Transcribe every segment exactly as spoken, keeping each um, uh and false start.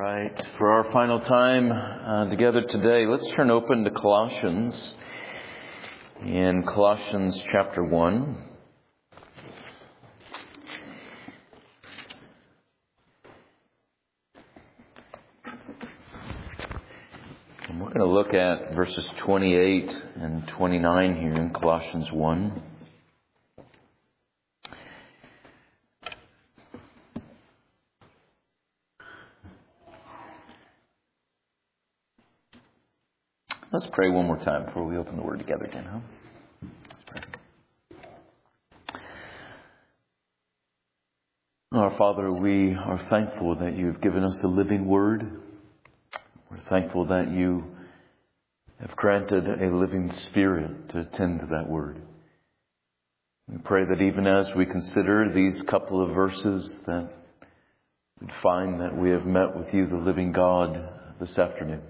right, for our final time uh, together today, let's turn open to Colossians, in Colossians chapter one. And we're going to look at verses twenty-eight and twenty-nine here in Colossians one. Let's pray one more time before we open the Word together again, huh? Let's pray. Our Father, we are thankful that you have given us a living Word. We're thankful that you have granted a living Spirit to attend to that Word. We pray that even as we consider these couple of verses, that we'd find that we have met with you, the living God, this afternoon.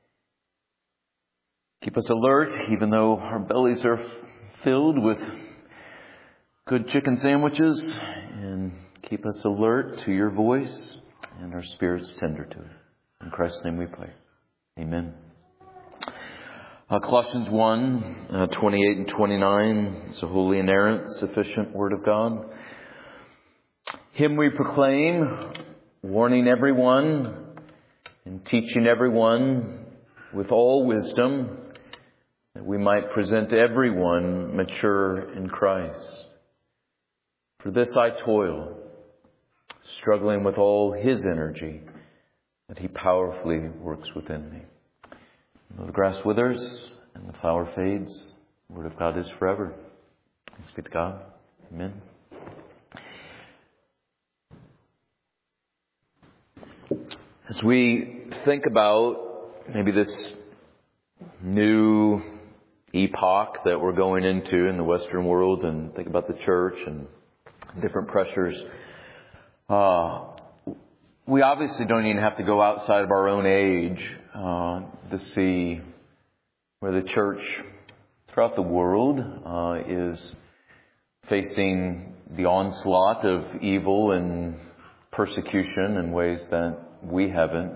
Keep us alert, even though our bellies are filled with good chicken sandwiches, and keep us alert to your voice and our spirits tender to it. In Christ's name we pray. Amen. Uh, Colossians one, uh, twenty-eight and twenty-nine is a holy, inerrant, sufficient Word of God. Him we proclaim, warning everyone and teaching everyone with all wisdom, that we might present everyone mature in Christ. For this I toil, struggling with all His energy, that He powerfully works within me. Though the grass withers and the flower fades, the Word of God is forever. Thanks be to God. Amen. As we think about maybe this new epoch that we're going into in the Western world, and think about the church and different pressures, uh, we obviously don't even have to go outside of our own age uh, to see where the church throughout the world uh, is facing the onslaught of evil and persecution in ways that we haven't.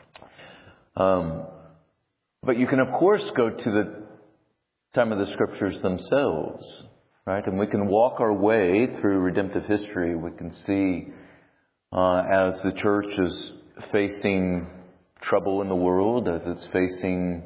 Um, but you can, of course, go to the time of the Scriptures themselves, right? And we can walk our way through redemptive history. We can see uh, as the church is facing trouble in the world, as it's facing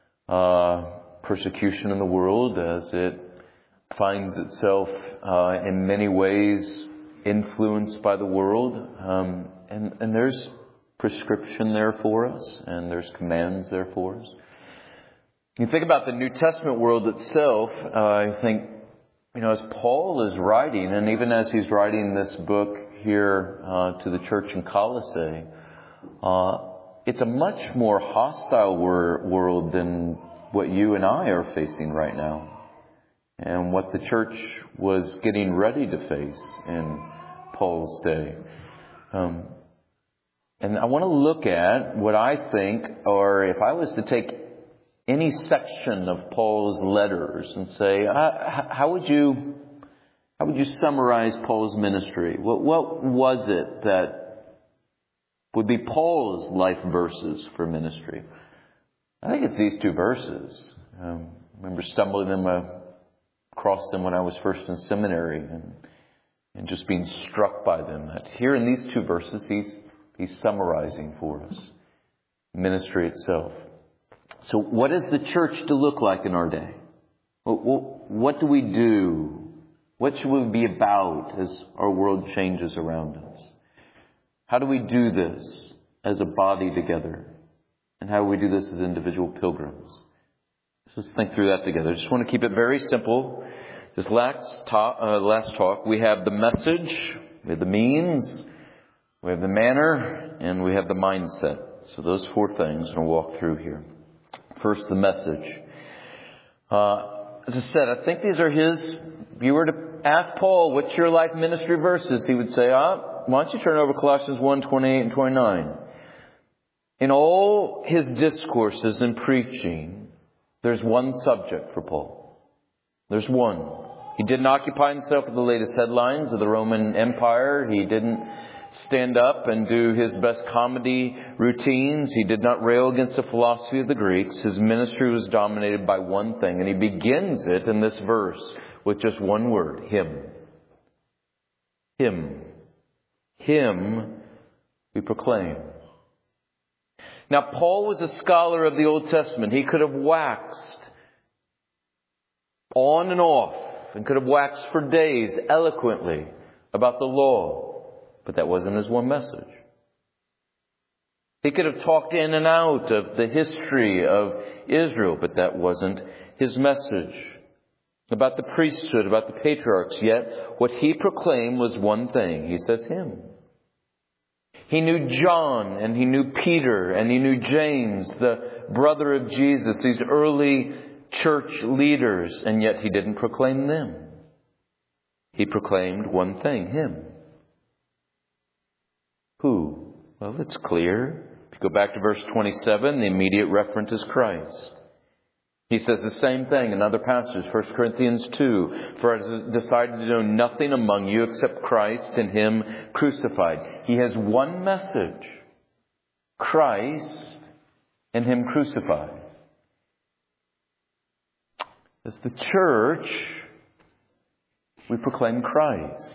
uh, persecution in the world, as it finds itself uh, in many ways influenced by the world. Um, and, and there's prescription there for us, and there's commands there for us. You think about the New Testament world itself, uh, I think, you know, as Paul is writing, and even as he's writing this book here uh, to the church in Colossae, uh, it's a much more hostile wor- world than what you and I are facing right now, and what the church was getting ready to face in Paul's day. Um, and I want to look at what I think, or if I was to take any section of Paul's letters and say, uh, how would you, how would you summarize Paul's ministry? What, what was it that would be Paul's life verses for ministry? I think it's these two verses. Um, I remember stumbling them uh, across them when I was first in seminary, and, and just being struck by them. That here in these two verses, he's he's summarizing for us ministry itself. So what is the church to look like in our day? What do we do? What should we be about as our world changes around us? How do we do this as a body together? And how do we do this as individual pilgrims? So let's think through that together. I just want to keep it very simple. This last talk, uh, last talk, we have the message, we have the means, we have the manner, and we have the mindset. So those four things we'll walk through here. First, the message. Uh, as I said, I think these are his. If you were to ask Paul, what's your life ministry verses? He would say, ah, why don't you turn over Colossians one, twenty-eight and twenty-nine. In all his discourses and preaching, there's one subject for Paul. There's one. He didn't occupy himself with the latest headlines of the Roman Empire. He didn't stand up and do his best comedy routines. He did not rail against the philosophy of the Greeks. His ministry was dominated by one thing, and he begins it in this verse with just one word, Him. Him. Him we proclaim. Now, Paul was a scholar of the Old Testament. He could have waxed on and off and could have waxed for days eloquently about the law, but that wasn't his one message. He could have talked in and out of the history of Israel, but that wasn't his message. About the priesthood, about the patriarchs, yet what he proclaimed was one thing. He says Him. He knew John, and he knew Peter, and he knew James, the brother of Jesus, these early church leaders, and yet he didn't proclaim them. He proclaimed one thing, Him. Who? Well, it's clear. If you go back to verse twenty-seven, the immediate reference is Christ. He says the same thing in other passages. First Corinthians two, for I have decided to know nothing among you except Christ and Him crucified. He has one message. Christ and Him crucified. As the church, we proclaim Christ.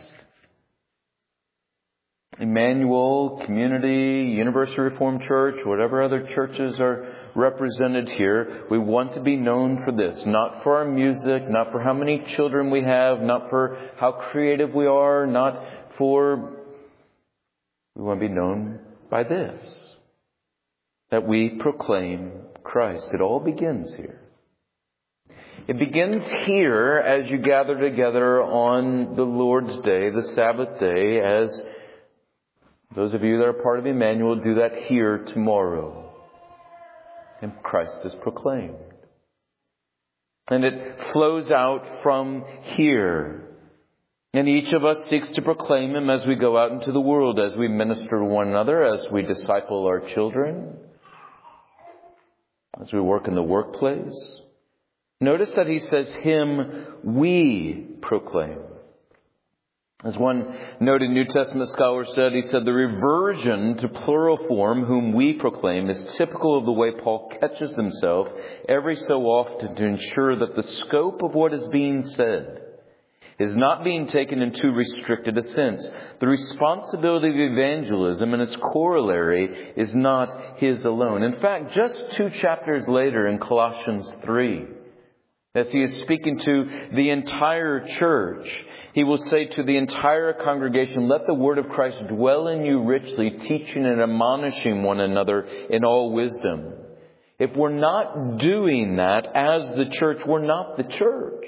Emmanuel, Community, University Reformed Church, whatever other churches are represented here, we want to be known for this. Not for our music, not for how many children we have, not for how creative we are, not for... We want to be known by this. That we proclaim Christ. It all begins here. It begins here as you gather together on the Lord's Day, the Sabbath day, as those of you that are part of Emmanuel do that here tomorrow. And Christ is proclaimed. And it flows out from here. And each of us seeks to proclaim Him as we go out into the world, as we minister to one another, as we disciple our children, as we work in the workplace. Notice that he says, Him we proclaim. As one noted New Testament scholar said, he said, the reversion to plural form, whom we proclaim, is typical of the way Paul catches himself every so often to ensure that the scope of what is being said is not being taken in too restricted a sense. The responsibility of evangelism and its corollary is not his alone. In fact, just two chapters later in Colossians three, as he is speaking to the entire church, he will say to the entire congregation, let the word of Christ dwell in you richly, teaching and admonishing one another in all wisdom. If we're not doing that as the church, we're not the church.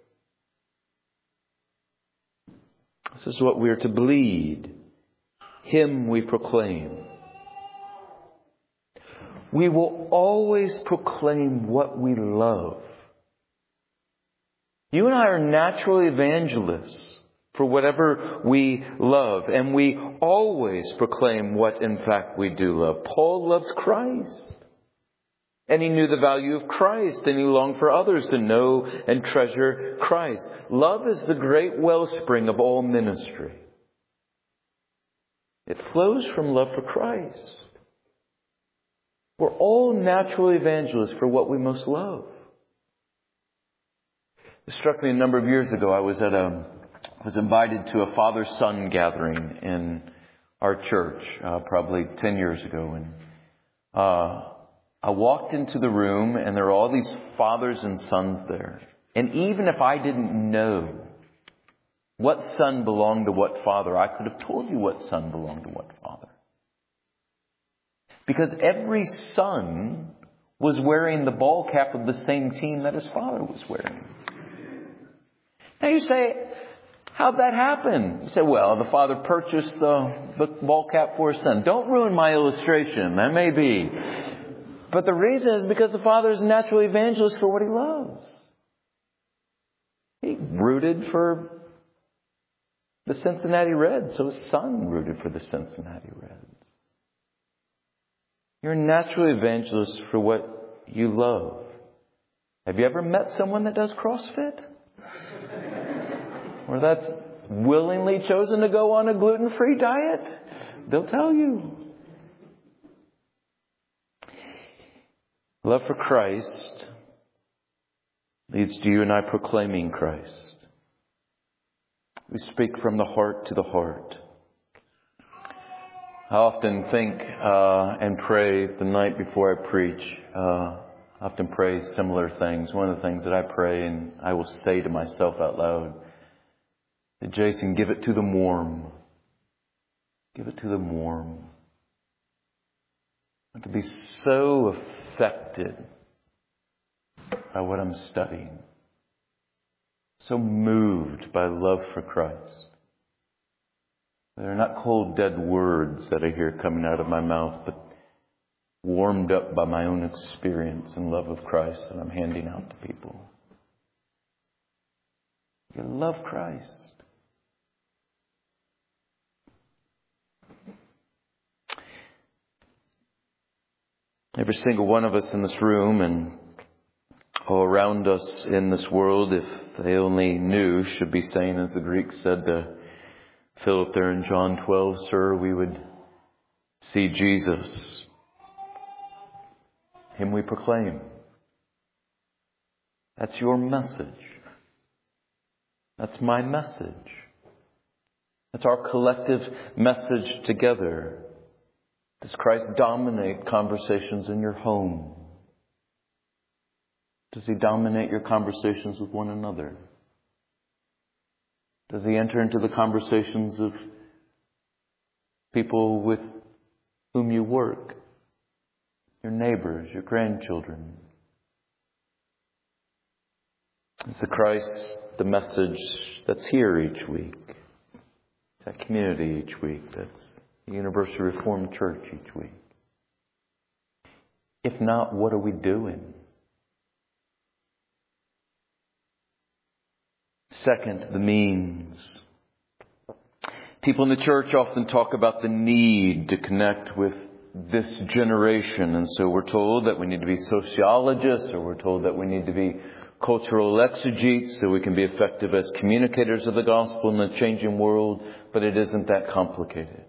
This is what we are to bleed. Him we proclaim. We will always proclaim what we love. You and I are natural evangelists for whatever we love. And we always proclaim what in fact we do love. Paul loves Christ. And he knew the value of Christ. And he longed for others to know and treasure Christ. Love is the great wellspring of all ministry. It flows from love for Christ. We're all natural evangelists for what we most love. It struck me a number of years ago. I was at a, was invited to a father-son gathering in our church, uh, probably ten years ago. And uh, I walked into the room, and there were all these fathers and sons there. And even if I didn't know what son belonged to what father, I could have told you what son belonged to what father. Because every son was wearing the ball cap of the same team that his father was wearing. Now you say, how'd that happen? You say, well, the father purchased the, the ball cap for his son. Don't ruin my illustration. That may be. But the reason is because the father is a natural evangelist for what he loves. He rooted for the Cincinnati Reds, so his son rooted for the Cincinnati Reds. You're a natural evangelist for what you love. Have you ever met someone that does CrossFit? Or that's willingly chosen to go on a gluten-free diet? they'll tell you. Love for Christ leads to you and I proclaiming Christ. We speak from the heart to the heart. I often think uh, and pray the night before I preach. Uh, I often pray similar things. One of the things that I pray and I will say to myself out loud, that Jason, give it to them warm. Give it to them warm. Not to be so affected by what I'm studying. So moved by love for Christ. They're not cold, dead words that I hear coming out of my mouth, but warmed up by my own experience and love of Christ that I'm handing out to people. You love Christ. Every single one of us in this room and all around us in this world, if they only knew, should be saying, as the Greeks said to Philip there in John twelve, "Sir, we would see Jesus." Him we proclaim. That's your message. That's my message. That's our collective message together. Does Christ dominate conversations in your home? Does He dominate your conversations with one another? Does He enter into the conversations of people with whom you work? Your neighbors, your grandchildren? Is the Christ the message that's here each week? Is that community each week? That's the Universal Reformed Church each week? If not, what are we doing? Second, the means. People in the church often talk about the need to connect with this generation. And so we're told that we need to be sociologists, or we're told that we need to be cultural exegetes so we can be effective as communicators of the gospel in the changing world. But it isn't that complicated.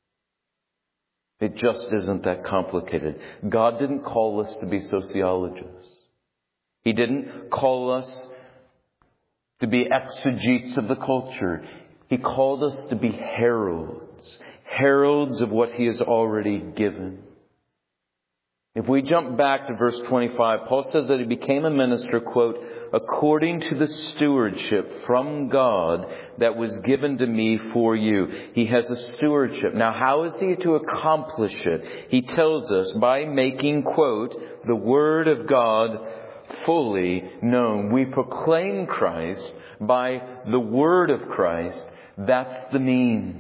It just isn't that complicated. God didn't call us to be sociologists. He didn't call us to be exegetes of the culture. He called us to be heralds. Heralds of what He has already given. If we jump back to verse twenty-five, Paul says that he became a minister, quote, according to the stewardship from God that was given to me for you. He has a stewardship. Now, how is he to accomplish it? He tells us by making, quote, the Word of God fully known. We proclaim Christ by the Word of Christ. That's the means.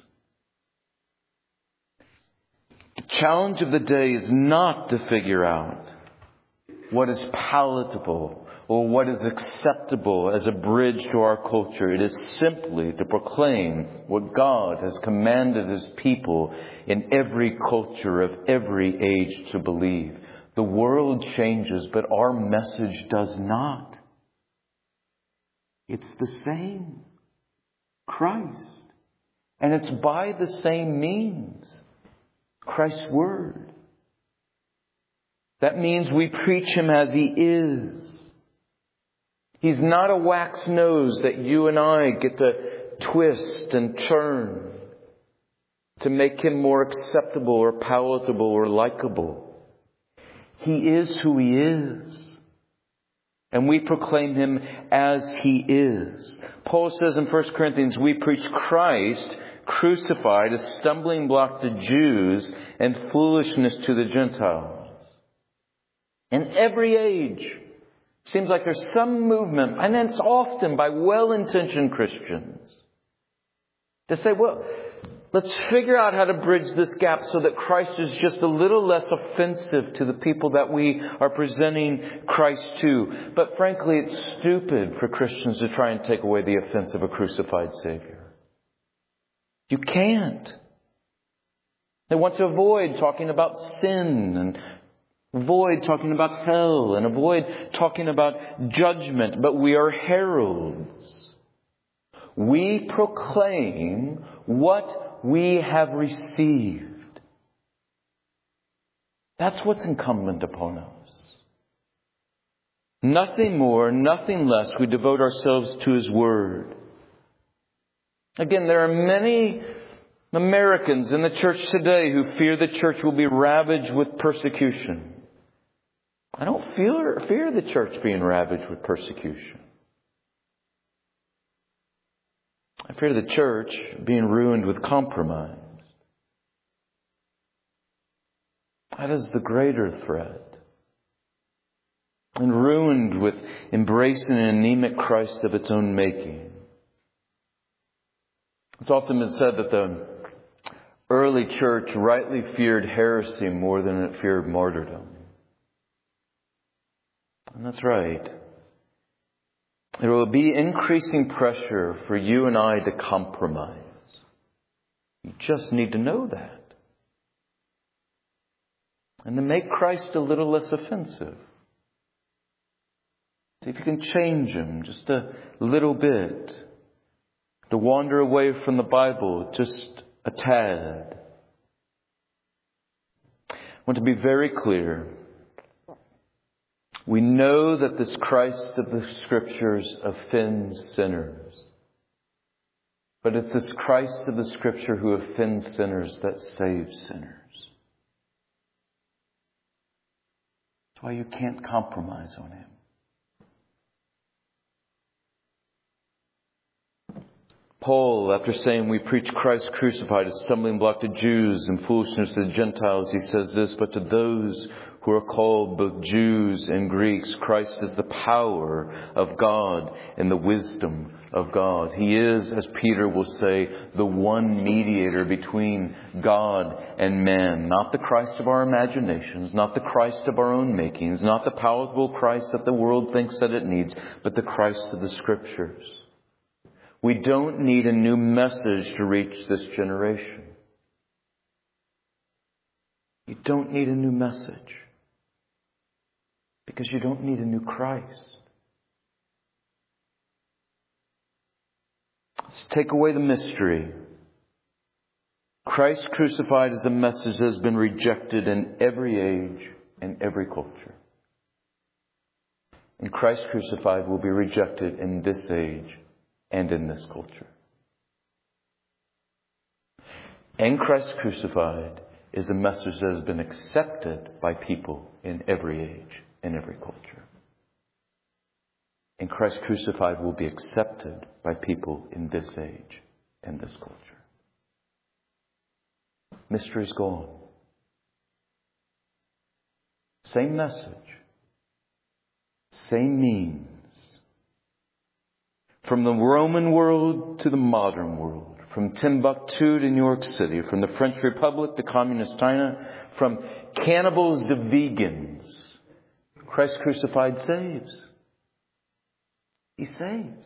The challenge of the day is not to figure out what is palatable or what is acceptable as a bridge to our culture. It is simply to proclaim what God has commanded His people in every culture of every age to believe. The world changes, but our message does not. It's the same. Christ. And it's by the same means. Christ's Word. That means we preach Him as He is. He's not a wax nose that you and I get to twist and turn to make Him more acceptable or palatable or likable. He is who He is. And we proclaim Him as He is. Paul says in First Corinthians, we preach Christ crucified, a stumbling block to Jews and foolishness to the Gentiles. In every age, seems like there's some movement, and it's often by well-intentioned Christians, to say, well, let's figure out how to bridge this gap so that Christ is just a little less offensive to the people that we are presenting Christ to. But frankly, it's stupid for Christians to try and take away the offense of a crucified Savior. You can't. They want to avoid talking about sin and avoid talking about hell and avoid talking about judgment. But we are heralds. We proclaim what we have received. That's what's incumbent upon us. Nothing more, nothing less. We devote ourselves to His Word. Again, there are many Americans in the church today who fear the church will be ravaged with persecution. I don't fear, fear the church being ravaged with persecution. I fear the church being ruined with compromise. That is the greater threat. And ruined with embracing an anemic Christ of its own making. It's often been said that the early church rightly feared heresy more than it feared martyrdom. And that's right. There will be increasing pressure for you and I to compromise. You just need to know that. And to make Christ a little less offensive. See if you can change Him just a little bit. To wander away from the Bible just a tad. I want to be very clear. We know that this Christ of the Scriptures offends sinners. But it's this Christ of the Scripture who offends sinners that saves sinners. That's why you can't compromise on Him. Paul, after saying we preach Christ crucified, a stumbling block to Jews and foolishness to the Gentiles, he says this, but to those who are called both Jews and Greeks, Christ is the power of God and the wisdom of God. He is, as Peter will say, the one mediator between God and man. Not the Christ of our imaginations, not the Christ of our own makings, not the palatable Christ that the world thinks that it needs, but the Christ of the Scriptures. We don't need a new message to reach this generation. You don't need a new message. Because you don't need a new Christ. Let's take away the mystery. Christ crucified is a message that has been rejected in every age and every culture. And Christ crucified will be rejected in this age and in this culture. And Christ crucified is a message that has been accepted by people in every age and every culture. And Christ crucified will be accepted by people in this age and this culture. Mystery's gone. Same message. Same means. From the Roman world to the modern world. From Timbuktu to New York City. From the French Republic to Communist China. From cannibals to vegans. Christ crucified saves. He saves.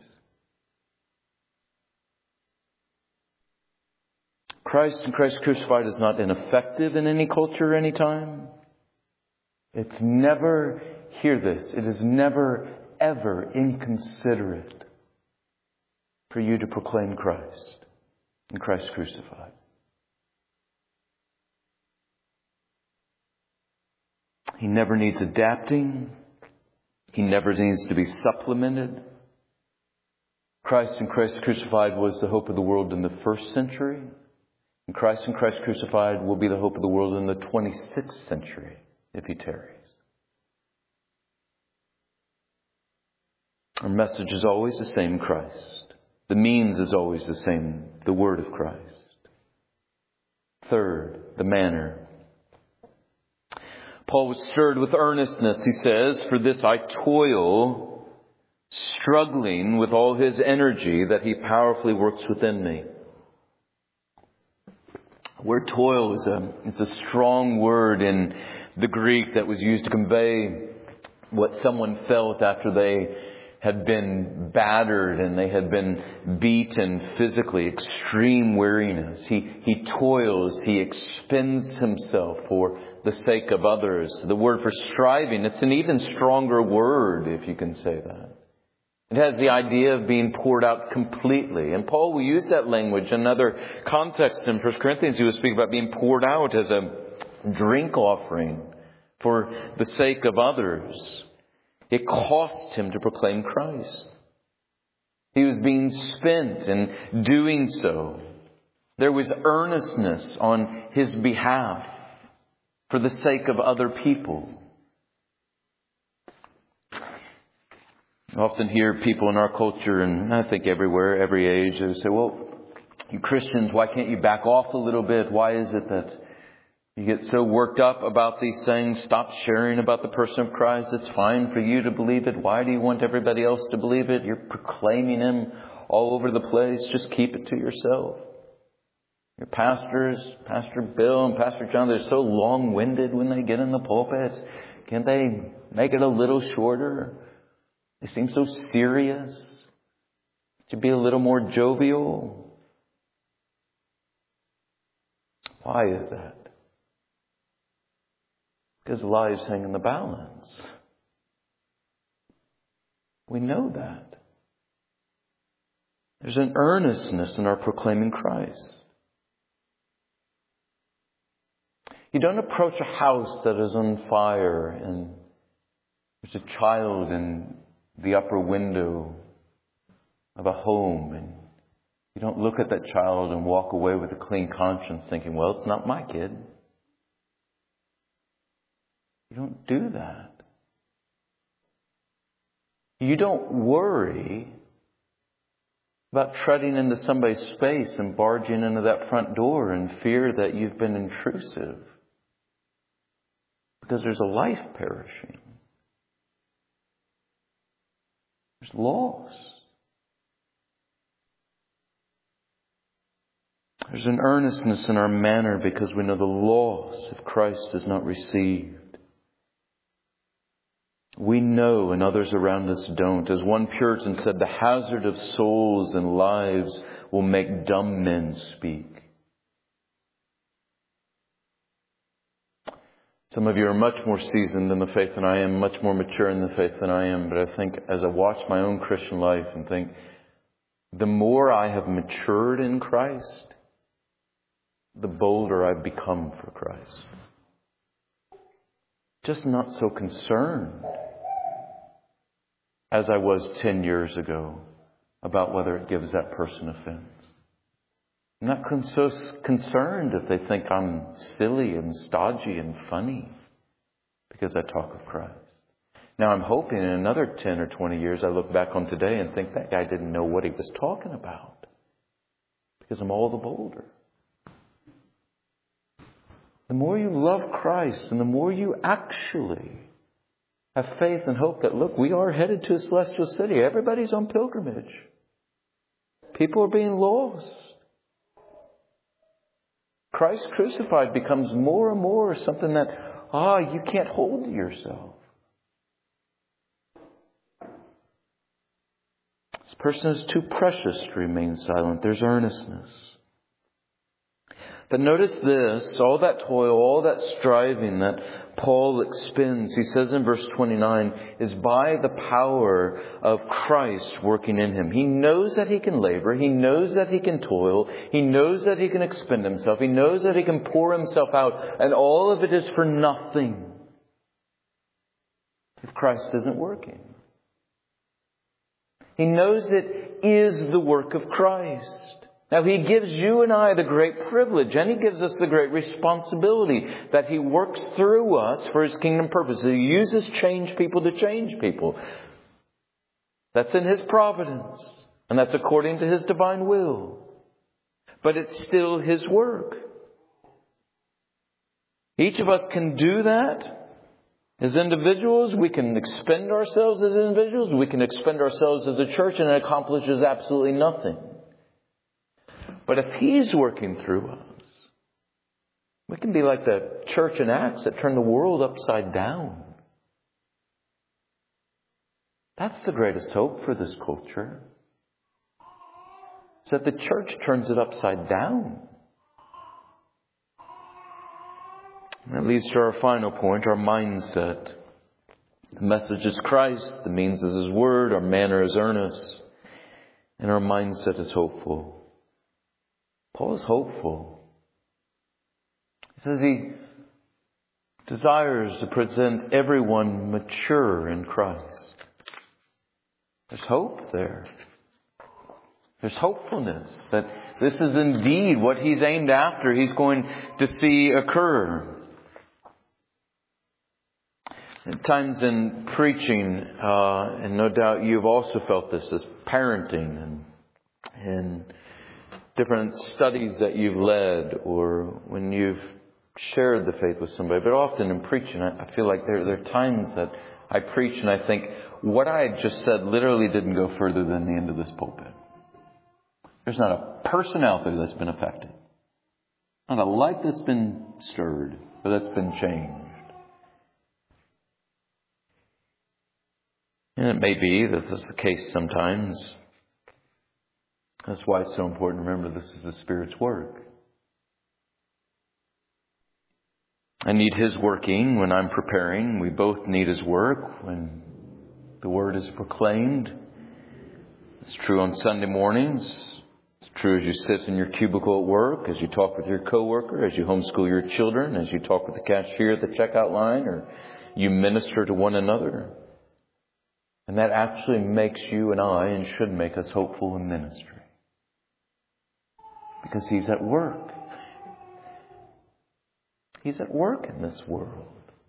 Christ and Christ crucified is not ineffective in any culture or any time. It's never, hear this, it is never, ever inconsiderate for you to proclaim Christ and Christ crucified. He never needs adapting. He never needs to be supplemented. Christ and Christ crucified was the hope of the world in the first century. And Christ and Christ crucified will be the hope of the world in the twenty-sixth century if He tarries. Our message is always the same, Christ. The means is always the same, the Word of Christ. Third, the manner. Paul was stirred with earnestness, he says, for this I toil, struggling with all his energy that he powerfully works within me. The word toil is a, it's a strong word in the Greek that was used to convey what someone felt after they had been battered and they had been beaten physically, extreme weariness. He, he toils, he expends himself for the sake of others. The word for striving, it's an even stronger word, if you can say that. It has the idea of being poured out completely. And Paul will use that language in another context in First Corinthians. He will speak about being poured out as a drink offering for the sake of others. It cost him to proclaim Christ. He was being spent in doing so. There was earnestness on his behalf for the sake of other people. I often hear people in our culture, and I think everywhere, every age, they say, well, you Christians, why can't you back off a little bit? Why is it that you get so worked up about these things? Stop sharing about the person of Christ. It's fine for you to believe it. Why do you want everybody else to believe it? You're proclaiming Him all over the place. Just keep it to yourself. Your pastors, Pastor Bill and Pastor John, they're so long-winded when they get in the pulpit. Can't they make it a little shorter? They seem so serious. To be a little more jovial. Why is that? Because lives hang in the balance. We know that. There's an earnestness in our proclaiming Christ. You don't approach a house that is on fire and there's a child in the upper window of a home, and you don't look at that child and walk away with a clean conscience thinking, well, it's not my kid. You don't do that. You don't worry about treading into somebody's space and barging into that front door in fear that you've been intrusive. Because there's a life perishing. There's loss. There's an earnestness in our manner because we know the loss if Christ is not received. We know and others around us don't. As one Puritan said, the hazard of souls and lives will make dumb men speak. Some of you are much more seasoned in the faith than I am, much more mature in the faith than I am. But I think as I watch my own Christian life and think, the more I have matured in Christ, the bolder I've become for Christ. Just not so concerned as I was ten years ago about whether it gives that person offense. I'm not con- so concerned if they think I'm silly and stodgy and funny because I talk of Christ. Now I'm hoping in another ten or twenty years I look back on today and think that guy didn't know what he was talking about because I'm all the bolder. The more you love Christ and the more you actually have faith and hope that, look, we are headed to a celestial city. Everybody's on pilgrimage. People are being lost. Christ crucified becomes more and more something that, ah, you can't hold to yourself. This person is too precious to remain silent. There's earnestness. But notice this, all that toil, all that striving that Paul expends, he says in verse twenty-nine, is by the power of Christ working in him. He knows that he can labor. He knows that he can toil. He knows that he can expend himself. He knows that he can pour himself out. And all of it is for nothing if Christ isn't working. He knows it is the work of Christ. Now, He gives you and I the great privilege, and He gives us the great responsibility that He works through us for His kingdom purposes. He uses change people to change people. That's in His providence, and that's according to His divine will. But it's still His work. Each of us can do that. As individuals, we can expend ourselves as individuals. We can expend ourselves as a church, and it accomplishes absolutely nothing. But if He's working through us, we can be like the church in Acts that turned the world upside down. That's the greatest hope for this culture. It's that the church turns it upside down. And that leads to our final point, our mindset. The message is Christ. The means is His Word. Our manner is earnest. And our mindset is hopeful. Paul is hopeful. He says he desires to present everyone mature in Christ. There's hope there. There's hopefulness that this is indeed what he's aimed after, he's going to see occur. At times in preaching, uh, and no doubt you've also felt this as parenting and, and different studies that you've led or when you've shared the faith with somebody. But often in preaching, I, I feel like there, there are times that I preach and I think what I had just said literally didn't go further than the end of this pulpit. There's not a person out there that's been affected. Not a life that's been stirred, but that's been changed. And it may be that this is the case sometimes. That's why it's so important to remember this is the Spirit's work. I need His working when I'm preparing. We both need His work when the Word is proclaimed. It's true on Sunday mornings. It's true as you sit in your cubicle at work, as you talk with your coworker, as you homeschool your children, as you talk with the cashier at the checkout line, or you minister to one another. And that actually makes you and I, and should make us hopeful in ministry. Because He's at work. He's at work in this world.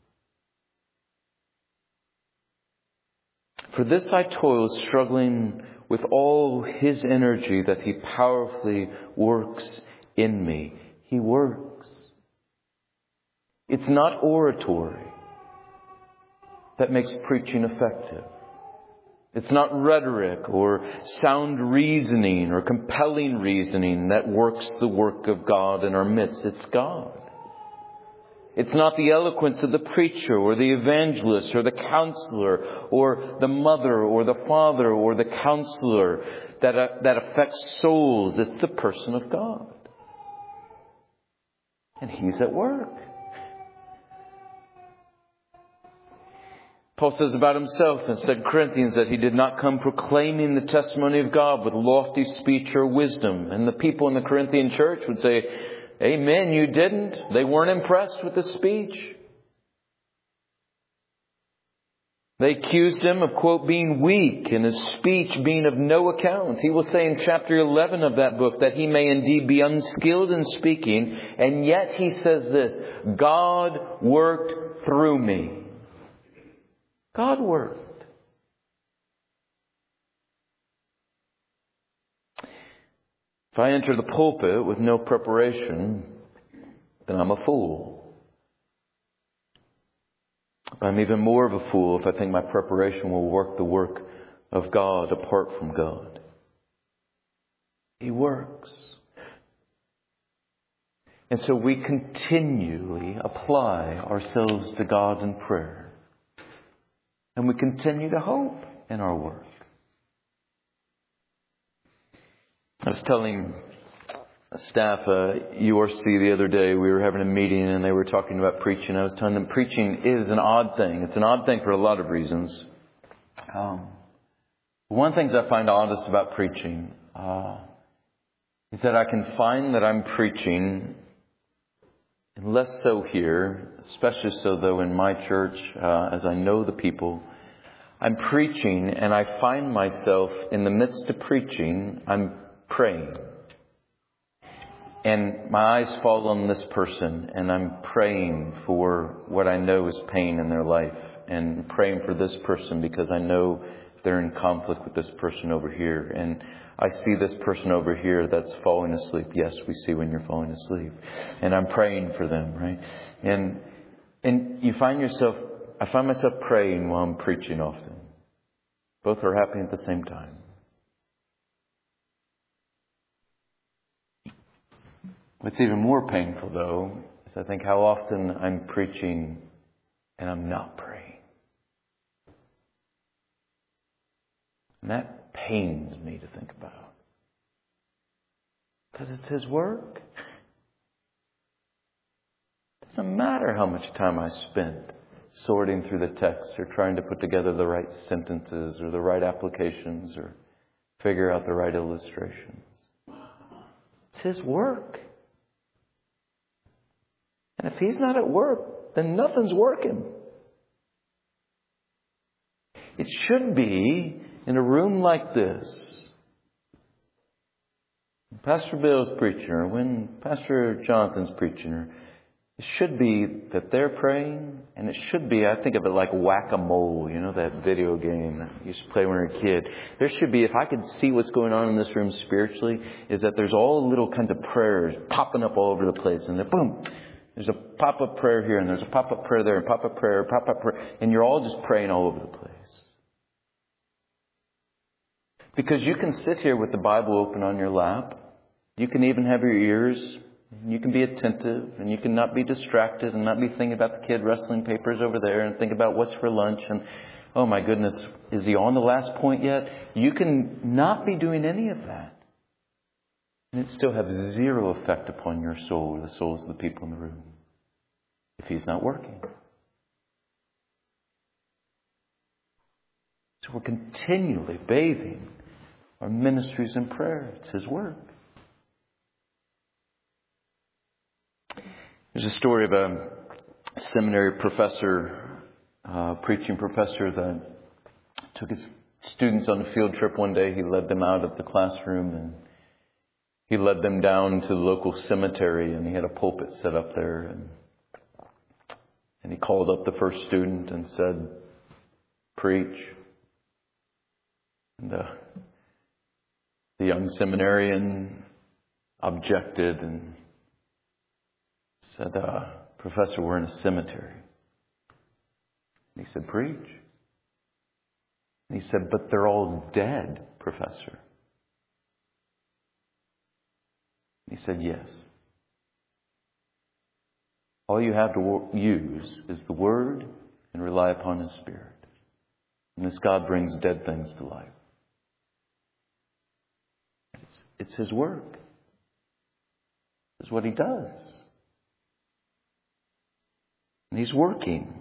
For this I toil, struggling with all His energy that He powerfully works in me. He works. It's not oratory that makes preaching effective. It's not rhetoric or sound reasoning or compelling reasoning that works the work of God in our midst. It's God. It's not the eloquence of the preacher or the evangelist or the counselor or the mother or the father or the counselor that, uh, that affects souls. It's the person of God. And He's at work. Paul says about himself in Second Corinthians that he did not come proclaiming the testimony of God with lofty speech or wisdom. And the people in the Corinthian church would say, amen, you didn't. They weren't impressed with the speech. They accused him of, quote, being weak and his speech being of no account. He will say in chapter eleven of that book that he may indeed be unskilled in speaking. And yet he says this, God worked through me. God worked. If I enter the pulpit with no preparation, then I'm a fool. I'm even more of a fool if I think my preparation will work the work of God apart from God. He works. And so we continually apply ourselves to God in prayer. And we continue to hope in our work. I was telling staff at U R C the other day, we were having a meeting and they were talking about preaching. I was telling them preaching is an odd thing. It's an odd thing for a lot of reasons. Um, one thing that I find oddest about preaching uh, is that I can find that I'm preaching, and less so here, especially so though in my church, uh, as I know the people, I'm preaching and I find myself in the midst of preaching, I'm praying. And my eyes fall on this person and I'm praying for what I know is pain in their life. And praying for this person because I know they're in conflict with this person over here. And I see this person over here that's falling asleep. Yes, we see when you're falling asleep. And I'm praying for them, right? And and you find yourself, I find myself praying while I'm preaching often. Both are happening at the same time. What's even more painful, though, is I think how often I'm preaching and I'm not praying. And that pains me to think about. Because it's His work. It doesn't matter how much time I spend sorting through the text or trying to put together the right sentences or the right applications or figure out the right illustrations. It's His work. And if He's not at work, then nothing's working. It should be in a room like this. When Pastor Bill's preaching, or when Pastor Jonathan's preaching, or it should be that they're praying, and it should be, I think of it like whack-a-mole, you know, that video game that you used to play when you were a kid. There should be, if I could see what's going on in this room spiritually, is that there's all little kinds of prayers popping up all over the place, and then boom, there's a pop-up prayer here, and there's a pop-up prayer there, and pop-up prayer, pop-up prayer, and you're all just praying all over the place. Because you can sit here with the Bible open on your lap. You can even have your ears. You can be attentive. And you can not be distracted and not be thinking about the kid wrestling papers over there and think about what's for lunch. And, oh my goodness, is he on the last point yet? You can not be doing any of that. And it still have zero effect upon your soul or the souls of the people in the room. If He's not working. So we're continually bathing our ministries in prayer. It's His work. There's a story of a seminary professor, uh, preaching professor that took his students on a field trip one day. He led them out of the classroom and he led them down to the local cemetery, and he had a pulpit set up there. And, and he called up the first student and said, "Preach." And the The young seminarian objected and said, uh, "Professor, we're in a cemetery." And he said, "Preach." And he said, "But they're all dead, Professor." And he said, "Yes. All you have to use is the Word and rely upon His Spirit. And this God brings dead things to life. It's, it's His work. It's what He does. And He's working.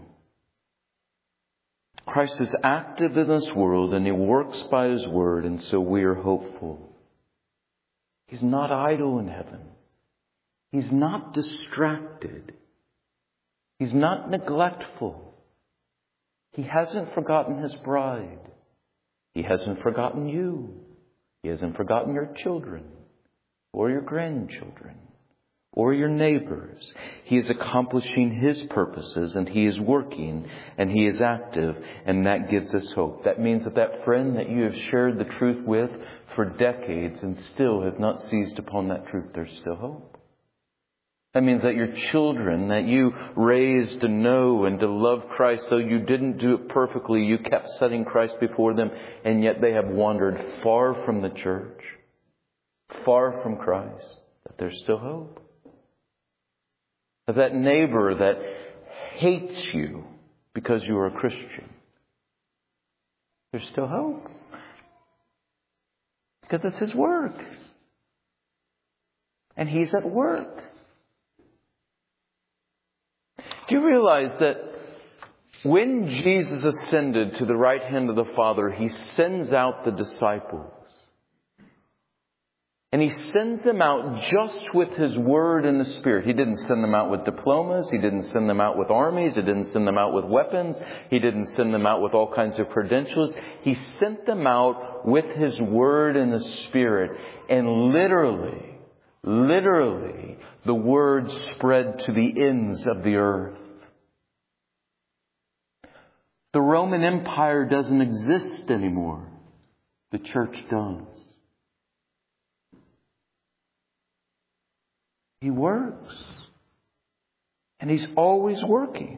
Christ is active in this world and He works by His Word, and so we are hopeful. He's not idle in heaven. He's not distracted. He's not neglectful. He hasn't forgotten His bride. He hasn't forgotten you. He hasn't forgotten your children or your grandchildren or your neighbors. He is accomplishing His purposes, and He is working, and He is active, and that gives us hope. That means that that friend that you have shared the truth with for decades and still has not seized upon that truth, there's still hope. That means that your children that you raised to know and to love Christ, though you didn't do it perfectly, you kept setting Christ before them, and yet they have wandered far from the church, far from Christ, that there's still hope. That that neighbor that hates you because you are a Christian, there's still hope. Because it's His work. And He's at work. Do you realize that when Jesus ascended to the right hand of the Father, He sends out the disciples? And He sends them out just with His Word and the Spirit. He didn't send them out with diplomas. He didn't send them out with armies. He didn't send them out with weapons. He didn't send them out with all kinds of credentials. He sent them out with His Word and the Spirit. And literally, literally, the Word spread to the ends of the earth. The Roman Empire doesn't exist anymore. The church does. He works. And He's always working.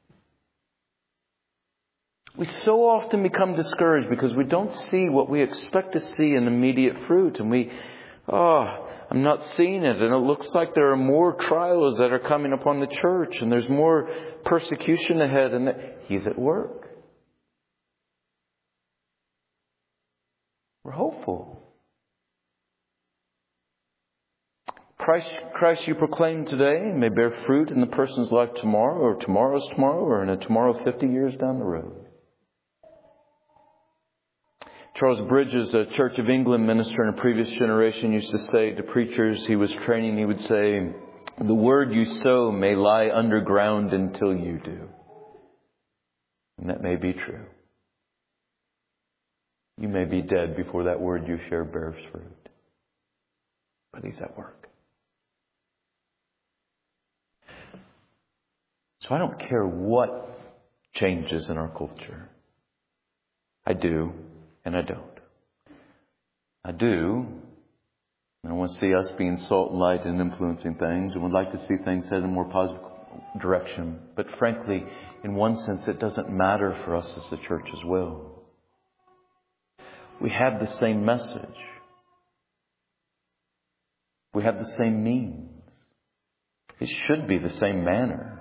We so often become discouraged because we don't see what we expect to see in immediate fruit. And we, oh, I'm not seeing it. And it looks like there are more trials that are coming upon the church. And there's more persecution ahead. And that He's at work. We're hopeful. Christ, Christ you proclaim today may bear fruit in the person's life tomorrow, or tomorrow's tomorrow, or in a tomorrow fifty years down the road. Charles Bridges, a Church of England minister in a previous generation, used to say to preachers he was training, he would say, the word you sow may lie underground until you do. And that may be true. You may be dead before that word you share bears fruit. But He's at work. So I don't care what changes in our culture. I do. And I don't. I do. And I want to see us being salt and light and influencing things. And would like to see things head in a more positive direction. But frankly, in one sense, it doesn't matter for us as the church as well. We have the same message. We have the same means. It should be the same manner.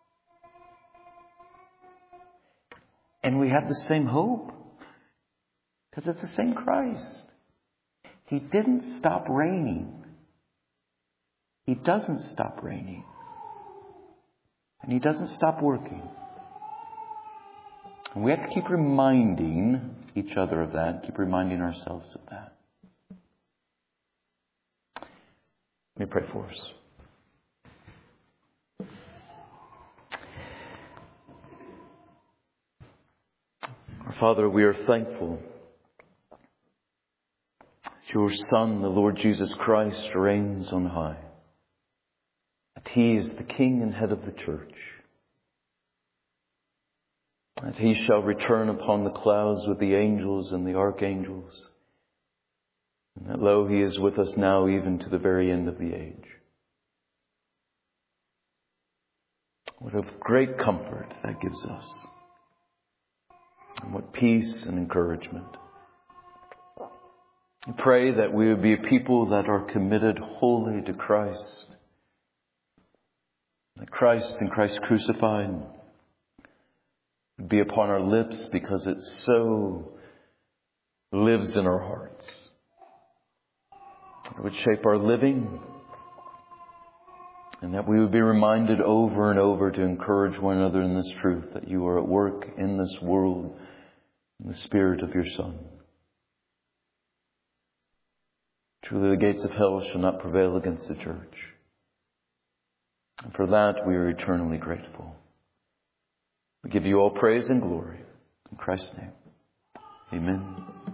And we have the same hope. Because it's the same Christ. He didn't stop reigning. He doesn't stop reigning. And He doesn't stop working. And we have to keep reminding each other of that. Keep reminding ourselves of that. Let me pray for us. Our Father, we are thankful Your Son, the Lord Jesus Christ, reigns on high. That He is the King and head of the church. That He shall return upon the clouds with the angels and the archangels. And that, lo, He is with us now even to the very end of the age. What a great comfort that gives us. And what peace and encouragement. I pray that we would be a people that are committed wholly to Christ. That Christ and Christ crucified would be upon our lips because it so lives in our hearts. It would shape our living. And that we would be reminded over and over to encourage one another in this truth, that you are at work in this world in the Spirit of your Son. Truly the gates of hell shall not prevail against the church. And for that we are eternally grateful. We give you all praise and glory. In Christ's name, amen.